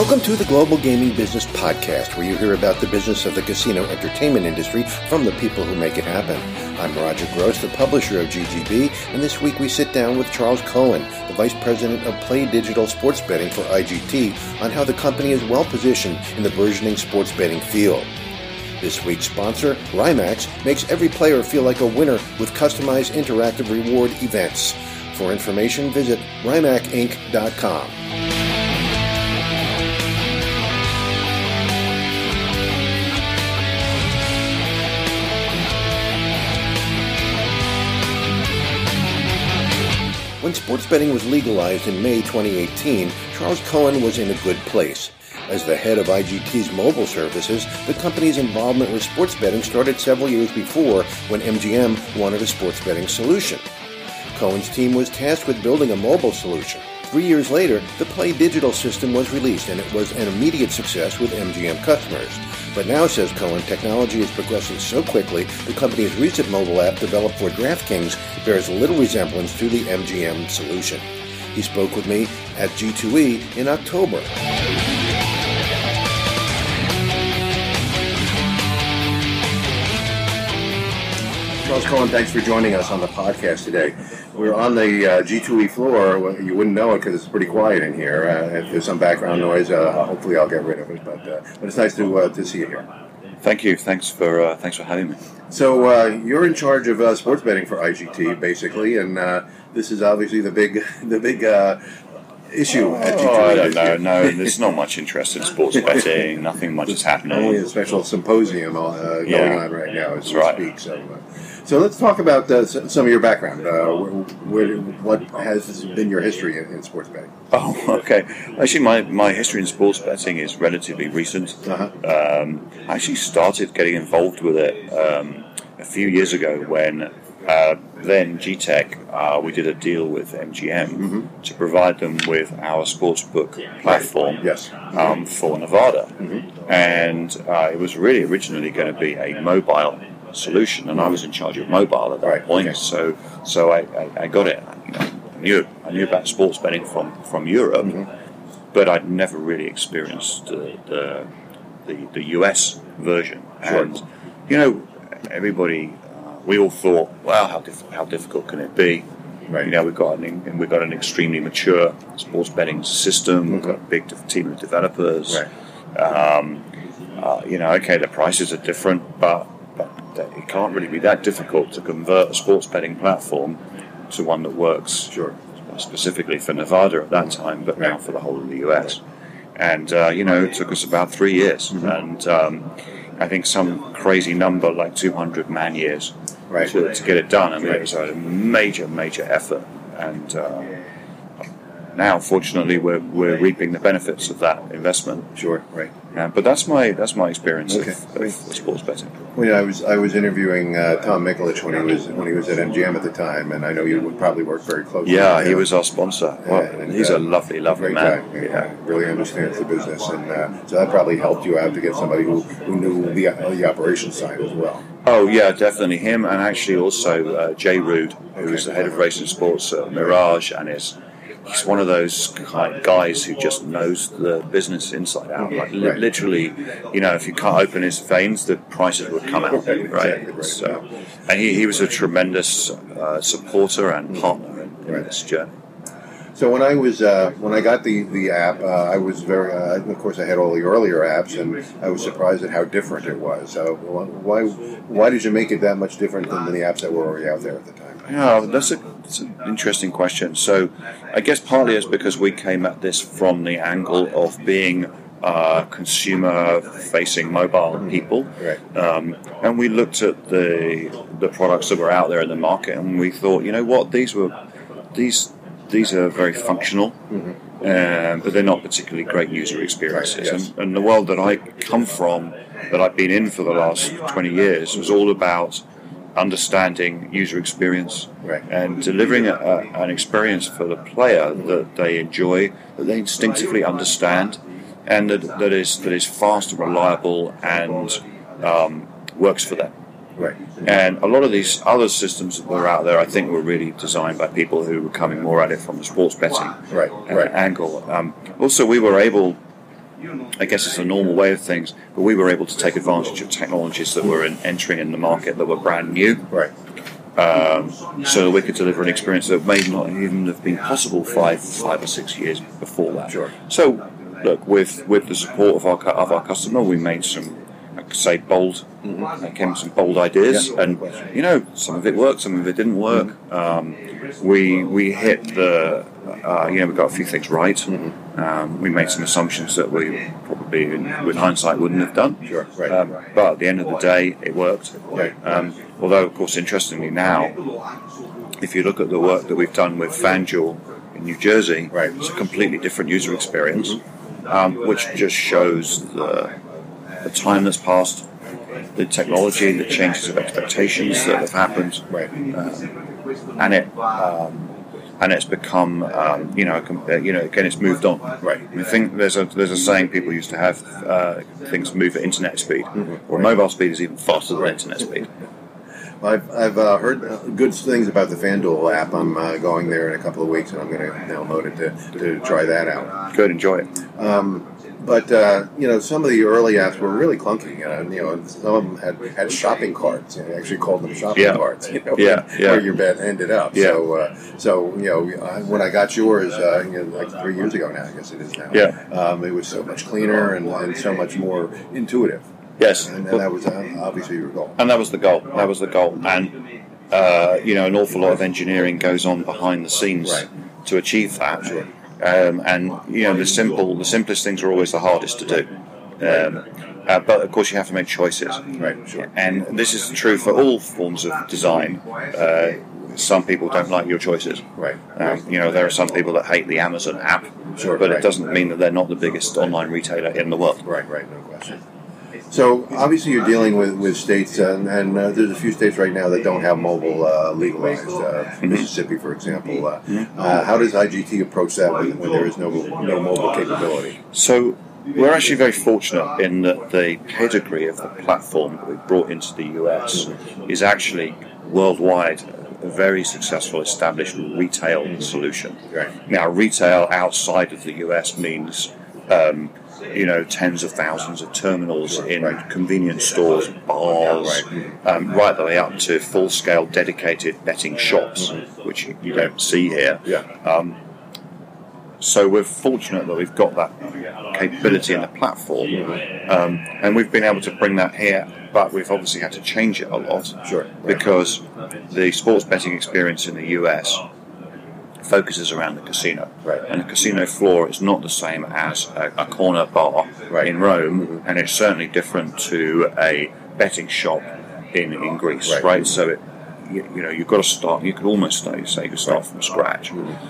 Welcome to the Global Gaming Business Podcast, where you hear about the business of the casino entertainment industry from the people who make it happen. I'm Roger Gross, the publisher of GGB, and this week we sit down with Charles Cohen, the Vice President of Play Digital Sports Betting for IGT, on how the company is well positioned in the burgeoning sports betting field. This week's sponsor, RIMAX, makes every player feel like a winner with customized interactive reward events. For information, visit rimacinc.com. When sports betting was legalized in May 2018, Charles Cohen was in a good place. As the head of IGT's mobile services, the company's involvement with sports betting started several years before when MGM wanted a sports betting solution. Cohen's team was tasked with building a mobile solution. 3 years later, the Play Digital system was released, and it was an immediate success with MGM customers. But now, says Cohen, technology is progressing so quickly, the company's recent mobile app developed for DraftKings bears little resemblance to the MGM solution. He spoke with me at G2E in October. Charles Cohen, thanks for joining us on the podcast today. We're on the G2E floor. Well, you wouldn't know it because it's pretty quiet in here. If there's some background noise, hopefully I'll get rid of it. But it's nice to see you here. Thank you. Thanks for having me. So you're in charge of sports betting for IGT, basically, and this is obviously the big issue at G2E. I don't know. No, there's not much interest in sports betting. Nothing much is happening. Only a special symposium going on right now as we speak. So let's talk about some of your background. What has been your history in sports betting? Oh, okay. Actually, my history in sports betting is relatively recent. I actually started getting involved with it a few years ago when then GTech, we did a deal with MGM to provide them with our sportsbook platform for Nevada. And it was really originally going to be a mobile solution, and I was in charge of mobile at that point. Okay. So I got it. I knew about sports betting from Europe, but I'd never really experienced the US version. Sure. And everybody. We all thought, well, how difficult can it be? Right. We've got an extremely mature sports betting system. We've got a big team of developers. Right. Okay, the prices are different, but it can't really be that difficult to convert a sports betting platform to one that works. Sure. Specifically for Nevada at that time, but now for the whole of the US. And it took us about 3 years, and I think some crazy number like 200 man years. Right. To get it done. I mean, it was a major effort, and now, fortunately, we're reaping the benefits of that investment. Sure, right. But that's my experience of sports betting. Well, I was interviewing Tom Mikulich when he was at MGM at the time, and I know you would probably work very closely. Yeah, with him. He was our sponsor. Well, he's a lovely great man. Guy. Yeah, really understands the business, and so that probably helped you out to get somebody who knew the operations side as well. Oh, yeah, definitely him, and actually also Jay Rood, who's the head of racing sports at Mirage, and he's one of those guys who just knows the business inside out. Like literally, if you can't open his veins, the prices would come out. Right. So, and he was a tremendous supporter and partner in this journey. So when I got the app, I was very, of course, I had all the earlier apps, and I was surprised at how different it was. Why did you make it that much different than the apps that were already out there at the time? Yeah, that's an interesting question. So I guess partly it's because we came at this from the angle of being consumer-facing mobile people, and we looked at the products that were out there in the market, and we thought, these are very functional, but they're not particularly great user experiences. Right, yes. And the world that I come from, that I've been in for the last 20 years, was all about understanding user experience and delivering an experience for the player that they enjoy, that they instinctively understand, and that is fast and reliable and works for them. Right. And a lot of these other systems that were out there, I think, were really designed by people who were coming more at it from the sports betting angle. Also, we were able, I guess it's a normal way of things, but we were able to take advantage of technologies that were entering in the market that were brand new. Right. So we could deliver an experience that may not even have been possible five or 6 years before that. Sure. So, look, with the support of our customer, we made some, I could say, bold, came with some bold ideas, and some of it worked, some of it didn't work. We hit the, we got a few things right. We made some assumptions that we probably, with hindsight, wouldn't have done. Sure. Right. But at the end of the day, it worked. Right. Although, of course, interestingly now, if you look at the work that we've done with FanDuel in New Jersey, right, it's a completely different user experience, which just shows the time that's passed, the technology, the changes of expectations that have happened, right, and it's become, again, it's moved on. Right. I think there's a saying people used to have: things move at internet speed, or mobile speed is even faster than internet speed. I've heard good things about the FanDuel app. I'm going there in a couple of weeks, and I'm going to download it to try that out. Good, enjoy it. But some of the early apps were really clunky. Some of them had shopping carts. I actually called them shopping carts. Where your bet ended up. Yeah. So when I got yours, like 3 years ago now, I guess it is now. Yeah. It was so much cleaner and so much more intuitive. Yes, and that was obviously your goal. And that was the goal. And an awful lot of engineering goes on behind the scenes to achieve that. Sure. The simplest things are always the hardest to do. But of course, you have to make choices. Right. Sure. And this is true for all forms of design. Some people don't like your choices. Right. There are some people that hate the Amazon app. Sure. But it doesn't mean that they're not the biggest online retailer in the world. Right. No question. So obviously you're dealing with states, and there's a few states right now that don't have mobile legalized. Mississippi, for example. How does IGT approach that when there is no mobile capability? So we're actually very fortunate in that the pedigree of the platform that we've brought into the US is actually worldwide a very successful established retail solution. Right. Now, retail outside of the US means tens of thousands of terminals in convenience stores, bars, right the way up to full-scale dedicated betting shops, which you don't see here. Yeah. So we're fortunate that we've got that capability in the platform, and we've been able to bring that here, but we've obviously had to change it a lot. Sure. Because the sports betting experience in the US focuses around the casino. Right. And the casino floor is not the same as a corner bar in Rome, and it's certainly different to a betting shop in Greece, right? So you've got to start, you could almost say you start from scratch.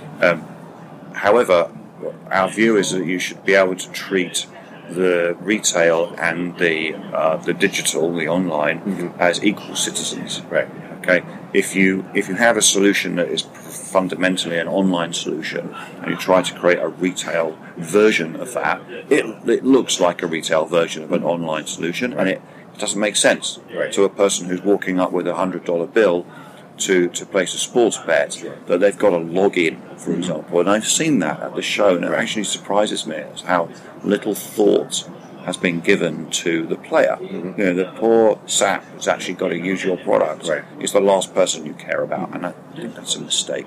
However, our view is that you should be able to treat the retail and the digital, the online, as equal citizens. Right. Okay. If you have a solution that is fundamentally an online solution, and you try to create a retail version of that, it looks like a retail version of an online solution, and it doesn't make sense to a person who's walking up with $100 bill to place a sports bet that they've got to log in, for example. And I've seen that at the show, and it actually surprises me as how little thought has been given to the player. The poor sap who's actually got to use your product is the last person you care about, and I think that's a mistake.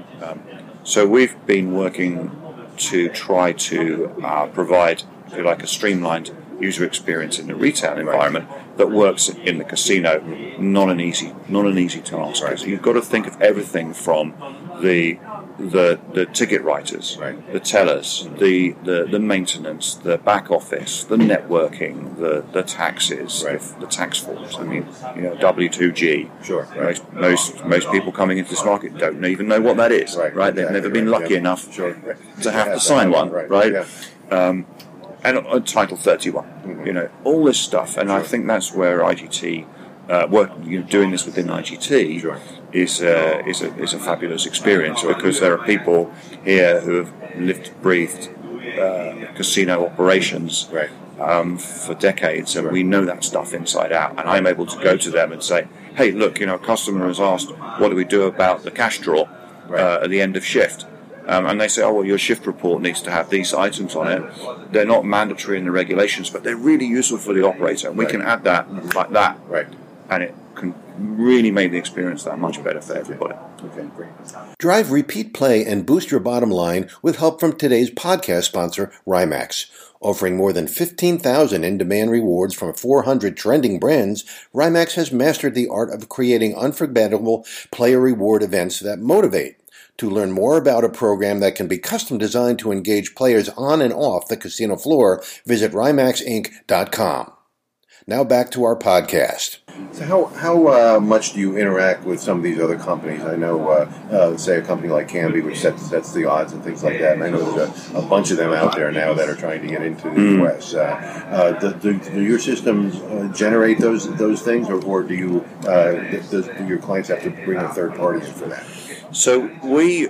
So we've been working to try to provide, if you like, a streamlined user experience in the retail environment that works in the casino. Not an easy task. Right. You've got to think of everything from the ticket writers, the tellers, the maintenance, the back office, the networking, the taxes, the tax forms. I mean, W2G. Sure. Most people coming into this market don't even know what that is. Right. They've never been lucky enough to have to sign one. Right. And Title 31. All this stuff, and I think that's where IGT. Doing this within IGT is a fabulous experience, because there are people here who have lived, breathed casino operations for decades, and we know that stuff inside out. And I'm able to go to them and say, "Hey, look, a customer has asked, what do we do about the cash draw at the end of shift?" and they say, oh, well, your shift report needs to have these items on it. They're not mandatory in the regulations, but they're really useful for the operator, and we can add that like that, and it can really make the experience that much better for everybody. Okay, great. Drive repeat play and boost your bottom line with help from today's podcast sponsor, RIMAX. Offering more than 15,000 in-demand rewards from 400 trending brands, RIMAX has mastered the art of creating unforgettable player reward events that motivate. To learn more about a program that can be custom designed to engage players on and off the casino floor, visit RIMAXinc.com. Now back to our podcast. So how much do you interact with some of these other companies? I know, say, a company like Kambi, which sets the odds and things like that, and I know there's a bunch of them out there now that are trying to get into the U.S. Do your systems generate those things, or do your clients have to bring in third parties for that? So we...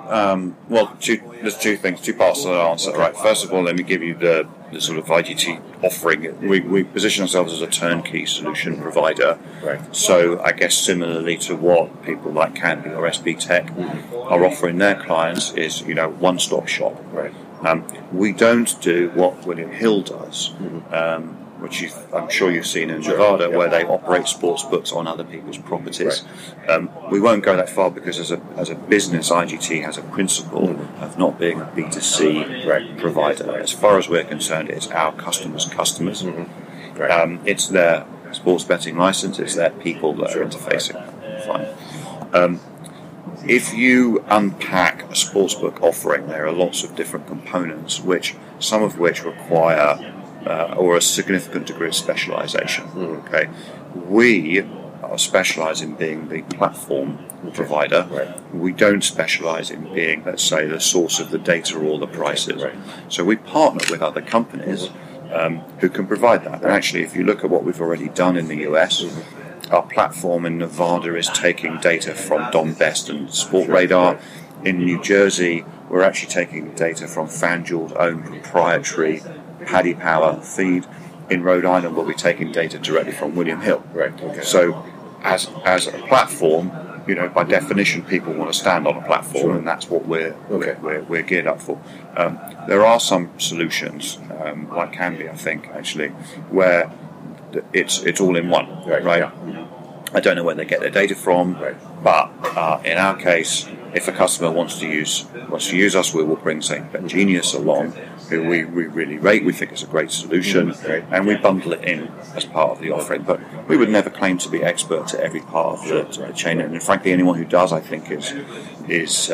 there's two parts to the answer. Right. First of all, let me give you the sort of IGT offering. We position ourselves as a turnkey solution provider. Right. So I guess similarly to what people like Kambi or SB Tech are offering their clients is, one-stop shop. Right. We don't do what William Hill does. Which I'm sure you've seen in Nevada, where they operate sports books on other people's properties. Right. We won't go that far because as a business, IGT has a principle of not being a B2C provider. As far as we're concerned, it's our customers' customers. Right. It's their sports betting license, it's their people that are interfacing. Fine. If you unpack a sportsbook offering, there are lots of different components, some of which require or a significant degree of specialization. Okay, we are specialized in being the platform provider. Right. We don't specialize in being, let's say, the source of the data or the prices. Right. So we partner with other companies who can provide that. And actually, if you look at what we've already done in the US, our platform in Nevada is taking data from Don Best and Sportradar. In New Jersey, we're actually taking data from FanDuel's own proprietary Paddy Power feed. In Rhode Island, we'll be taking data directly from William Hill. Right. Okay. So, as a platform, by definition, people want to stand on a platform, and that's what we're geared up for. There are some solutions, like Kambi, I think, actually, where it's all in one. Right. Yeah. I don't know where they get their data from, but in our case, if a customer wants to use us, we will bring, say, BetGenius along, who we really rate. We think it's a great solution, and we bundle it in as part of the offering. But we would never claim to be expert at every part of the chain, and frankly, anyone who does, I think, is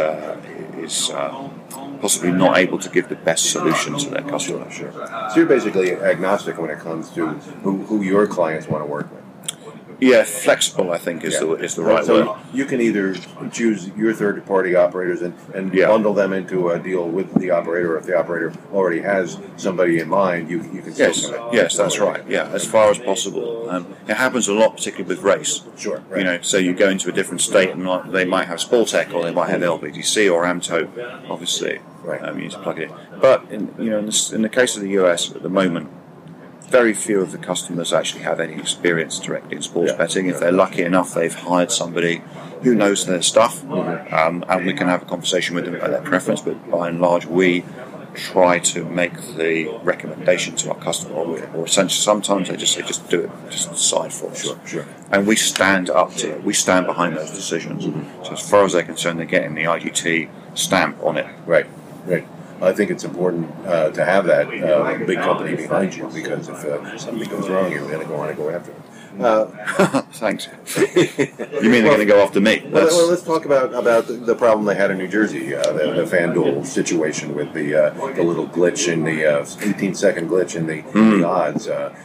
possibly not able to give the best solution to their customer. Sure. So you're basically agnostic when it comes to who your clients want to work with. Yeah, flexible, I think, is the right word. So you can either choose your third-party operators and bundle them into a deal with the operator, or if the operator already has somebody in mind, you can still come in. Yes, that's right. Yeah, as far as possible. It happens a lot, particularly with race. Sure. Right. So you go into a different state, and they might have Sportec, or they might have LBDC or AMTO, obviously. Right. You need to plug it in. But in the case of the US at the moment, very few of the customers actually have any experience directly in sports betting. If they're lucky enough, they've hired somebody who knows their stuff, and we can have a conversation with them about their preference. But by and large, we try to make the recommendation to our customer, or essentially sometimes they just say, just do it, just decide for us. Sure. And we stand behind those decisions. So as far as they're concerned, they're getting the IGT stamp on it. Right. I think it's important to have that big company behind you, because if something goes wrong, you're going to want to go after them. Thanks. You mean they're going to go after me? Well, let's talk about the problem they had in New Jersey, the FanDuel situation with the little glitch in the 18-second glitch in the odds.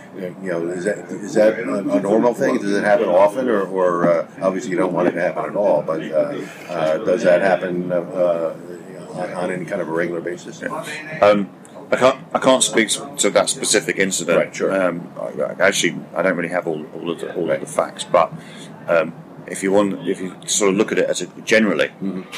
Is that a normal thing? Does it happen often, or obviously you don't want it to happen at all? But does that happen on any kind of a regular basis? I can't speak to that specific incident. Right, sure. I don't really have all of the facts, but if you sort of look at it as generally,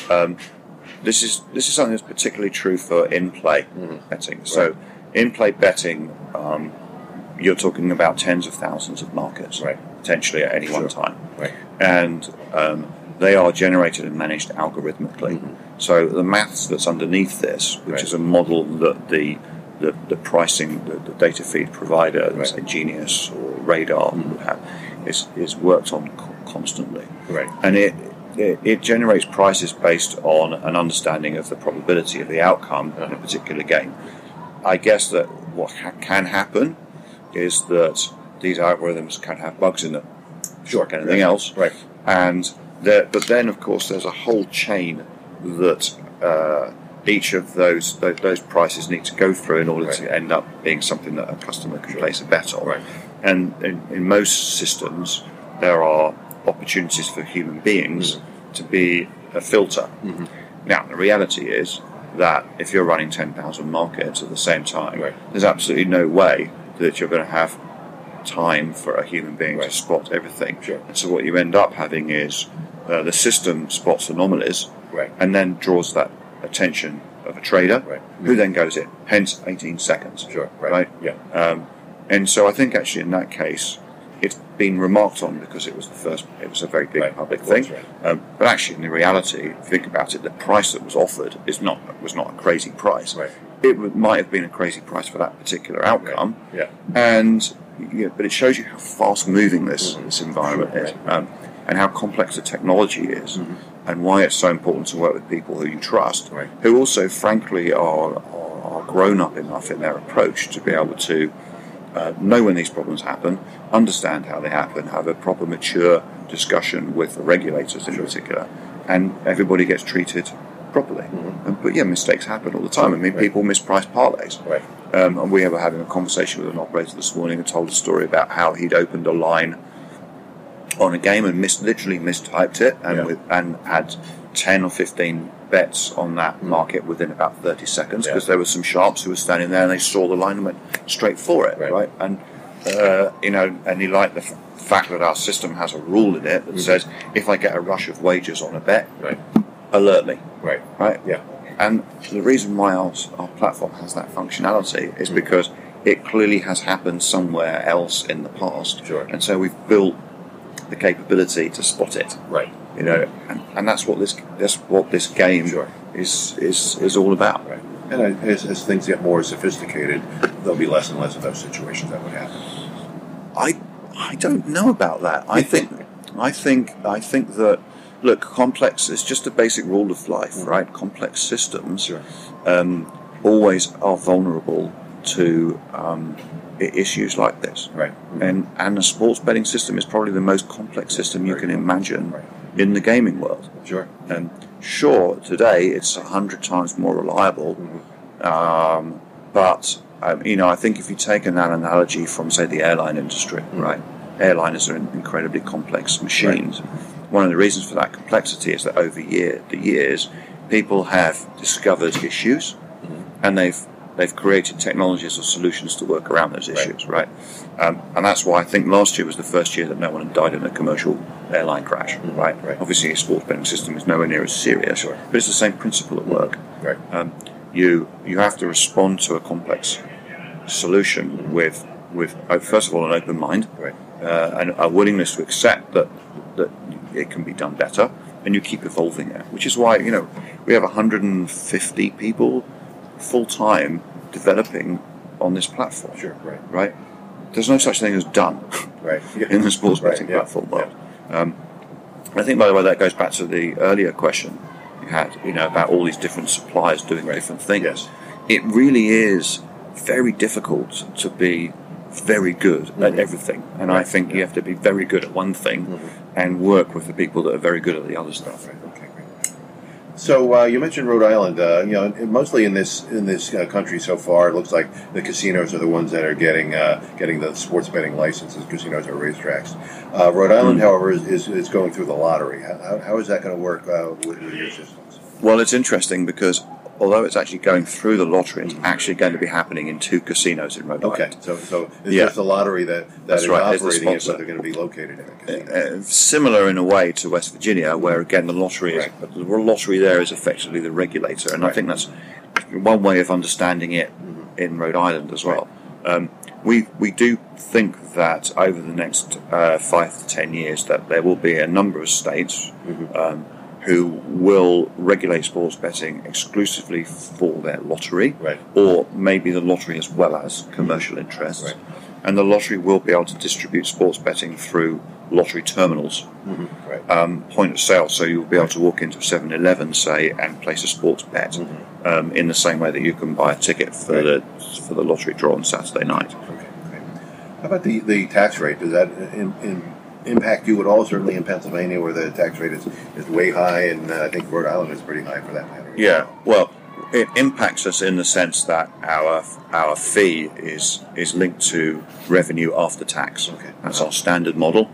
this is something that's particularly true for in-play betting. So, in-play betting, you're talking about tens of thousands of markets, potentially at any one time, and they are generated and managed algorithmically. So the maths that's underneath this, which is a model that the pricing, the data feed provider, say Genius or Radar, would have, is worked on constantly. And it generates prices based on an understanding of the probability of the outcome in a particular game. I guess that what can happen is that these algorithms can have bugs in them, like anything else. But then, of course, there's a whole chain that each of those prices need to go through in order to end up being something that a customer can place a bet on. And in most systems, there are opportunities for human beings to be a filter. Now, the reality is that if you're running 10,000 markets at the same time, there's absolutely no way that you're going to have time for a human being to spot everything. And so what you end up having is the system spots anomalies and then draws that attention of a trader who then goes in, hence 18 seconds. And so I think actually in that case it's been remarked on because it was a very big public thing. But actually in the reality, if you think about it, the price that was offered was not a crazy price. It might have been a crazy price for that particular outcome. But it shows you how fast moving this environment is, and how complex the technology is, and why it's so important to work with people who you trust, who also, frankly, are grown up enough in their approach to be able to know when these problems happen, understand how they happen, have a proper, mature discussion with the regulators in particular, and everybody gets treated properly. But mistakes happen all the time. I mean, people misprice parlays. And we were having a conversation with an operator this morning and told a story about how he'd opened a line on a game and literally mistyped it and had 10 or 15 bets on that market within about 30 seconds because there were some sharps who were standing there and they saw the line and went straight for it, And and he liked the fact that our system has a rule in it that says if I get a rush of wagers on a bet, alert me, And the reason why our platform has that functionality is because it clearly has happened somewhere else in the past, and so we've built the capability to spot it, and that's what this game is all about. And as things get more sophisticated, there'll be less and less of those situations that would happen. I don't know about that. I think that. Look, complex is just a basic rule of life, right? Complex systems always are vulnerable to issues like this. And a sports betting system is probably the most complex system you can imagine in the gaming world. Sure, today it's 100 times more reliable, but I think if you take an analogy from, say, the airline industry, airliners are incredibly complex machines. One of the reasons for that complexity is that over the years, people have discovered issues, and they've created technologies or solutions to work around those issues, and that's why I think last year was the first year that no one had died in a commercial airline crash, Obviously, a sports betting system is nowhere near as serious, but it's the same principle at work. You have to respond to a complex solution with first of all an open mind, and a willingness to accept that it can be done better, and you keep evolving it, which is why we have 150 people full-time developing on this platform. There's no such thing as done in the sports betting platform world. I think, by the way, that goes back to the earlier question you had, about all these different suppliers doing different things. It really is very difficult to be very good at everything, and I think you have to be very good at one thing and work with the people that are very good at the other stuff. So you mentioned Rhode Island. Mostly in this country so far, it looks like the casinos are the ones that are getting the sports betting licenses. Casinos are racetracks. Rhode Island, however, is going through the lottery. How is that going to work with your systems? Well, it's interesting because although it's actually going through the lottery, it's actually going to be happening in 2 casinos in Rhode Island. So it's just the lottery that is operating it, but they're going to be located in a casino. Similar in a way to West Virginia, where again the lottery there is effectively the regulator, and I think that's one way of understanding it in Rhode Island as well. we do think that over the next 5 to 10 years that there will be a number of states who will regulate sports betting exclusively for their lottery, or maybe the lottery as well as commercial interests. And the lottery will be able to distribute sports betting through lottery terminals, point of sale. So you'll be able to walk into a 7-Eleven, say, and place a sports bet in the same way that you can buy a ticket for the lottery draw on Saturday night. How about the tax rate? Does that impact you at all? Certainly in Pennsylvania, where the tax rate is way high, and I think Rhode Island is pretty high for that matter. Yeah, well, it impacts us in the sense that our fee is linked to revenue after tax. That's our standard model.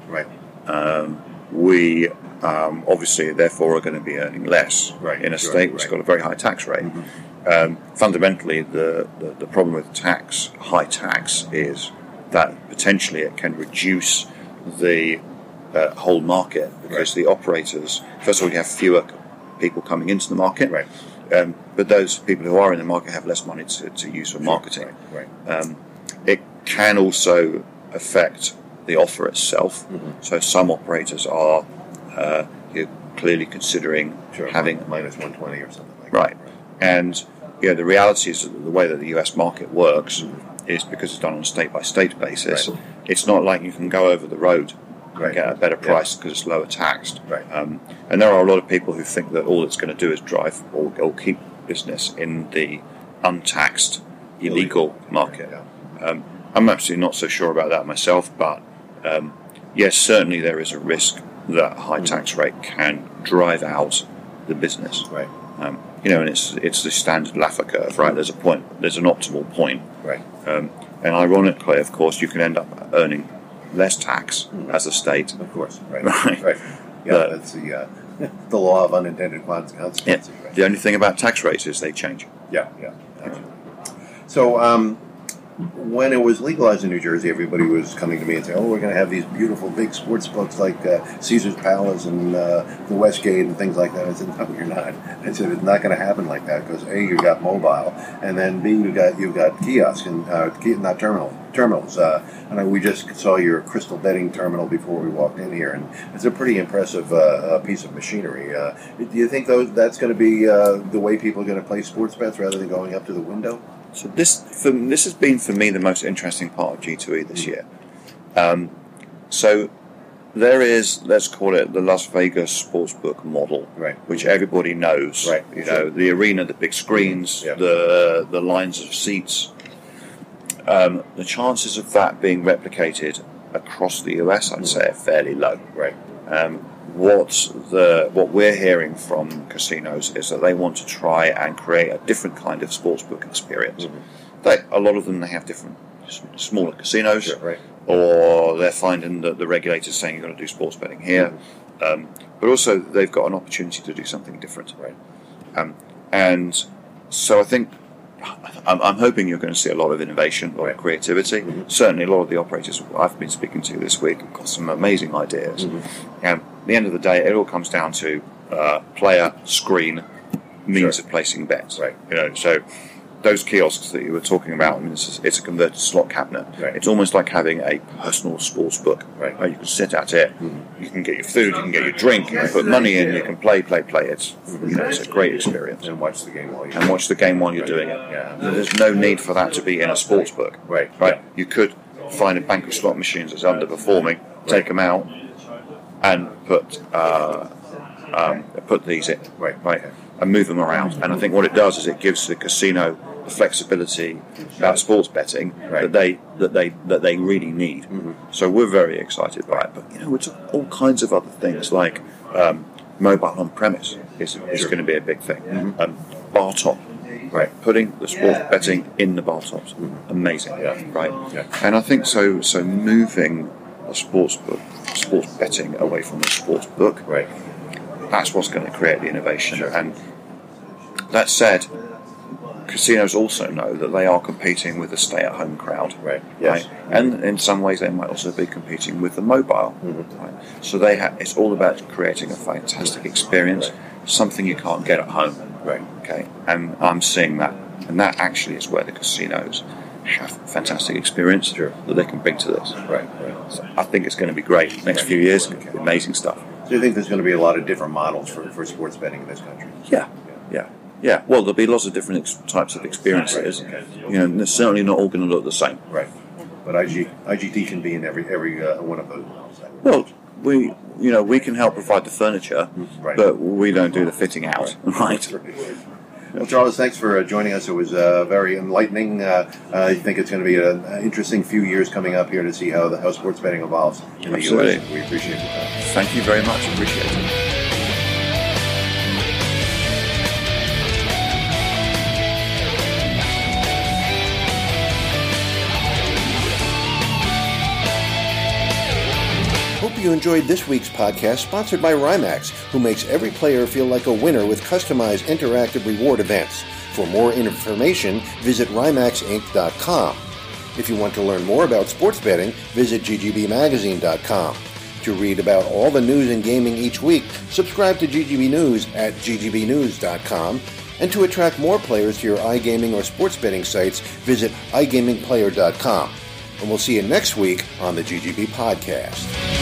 We obviously, therefore, are going to be earning less in a state which has got a very high tax rate. Fundamentally, the problem with high tax, is that potentially it can reduce the whole market, because the operators, first of all, you have fewer people coming into the market, but those people who are in the market have less money to use for marketing. It can also affect the offer itself. So some operators are clearly considering having minus 120 or something like that. And the reality is that the way that the US market works is, because it's done on a state-by-state basis, it's not like you can go over the road and get a better price because it's lower taxed. And there are a lot of people who think that all it's going to do is drive or keep business in the untaxed, illegal market. I'm absolutely not so sure about that myself, but yes, certainly there is a risk that a high tax rate can drive out the business. And it's the standard Laffer curve, right? There's an optimal point. And ironically, of course, you can end up earning less tax as a state. Of course, Yeah, that's the law of unintended consequences. The only thing about tax rates is they change. So, when it was legalized in New Jersey, everybody was coming to me and saying, "Oh, we're going to have these beautiful big sports books like Caesar's Palace and the Westgate and things like that." I said, "No, you're not." I said, "It's not going to happen like that, because A, you've got mobile, and then B, you've got kiosks and not terminals. And we just saw your crystal betting terminal before we walked in here, and it's a pretty impressive piece of machinery. Do you think that's going to be the way people are going to play sports bets rather than going up to the window?" So this has been for me the most interesting part of G2E this year. So there is, let's call it the Las Vegas sportsbook model, which everybody knows. The arena, the big screens, the lines of seats. The chances of that being replicated across the US, I'd say, are fairly low. What we're hearing from casinos is that they want to try and create a different kind of sportsbook experience. A lot of them, they have different smaller casinos, or they're finding that the regulator's saying you're going to do sports betting here, but also they've got an opportunity to do something different. And so I think I'm hoping you're going to see a lot of innovation, a lot of creativity. Certainly a lot of the operators I've been speaking to this week have got some amazing ideas. And at the end of the day, it all comes down to player, screen, means of placing bets. So those kiosks that you were talking about, it's a converted slot cabinet. It's almost like having a personal sports book. You can sit at it, you can get your food, you can get your drink, you can put money in, you can play. It's a great experience. And watch the game while you're doing it. There's no need for that to be in a sports book. You could find a bank of slot machines that's underperforming, take them out, and put these in, and move them around. And I think what it does is it gives the casino the flexibility about sports betting that they really need. So we're very excited by it. But we're talking all kinds of other things like mobile on premise is going to be a big thing. Bar top, putting the sports betting in the bar tops, amazing, And I think so moving a sports betting away from the sports book, that's what's going to create the innovation. And that said, casinos also know that they are competing with the stay-at-home crowd, and in some ways they might also be competing with the mobile. So it's all about creating a fantastic experience, something you can't get at home. And I'm seeing that, and that actually is where the casinos have fantastic experience that they can bring to this. Right. So I think it's going to be great. Next few years, amazing stuff. So you think there's going to be a lot of different models for sports betting in this country? Yeah. Well, there'll be lots of different types of experiences. Right. Okay. You know, they're certainly not all going to look the same. Right. But IGT can be in every one of those models. Well, we can help provide the furniture, but we don't do the fitting out, right? Well, Charles, thanks for joining us. It was very enlightening. I think it's going to be an interesting few years coming up here to see how sports betting evolves in the U.S. We appreciate it. Thank you very much. Appreciate it. Hope you enjoyed this week's podcast, sponsored by RIMAX, who makes every player feel like a winner with customized interactive reward events. For more information, visit RIMAXinc.com. If you want to learn more about sports betting, visit ggbmagazine.com. To read about all the news in gaming each week, subscribe to GGB News at ggbnews.com. And to attract more players to your iGaming or sports betting sites, visit iGamingPlayer.com. And we'll see you next week on the GGB Podcast.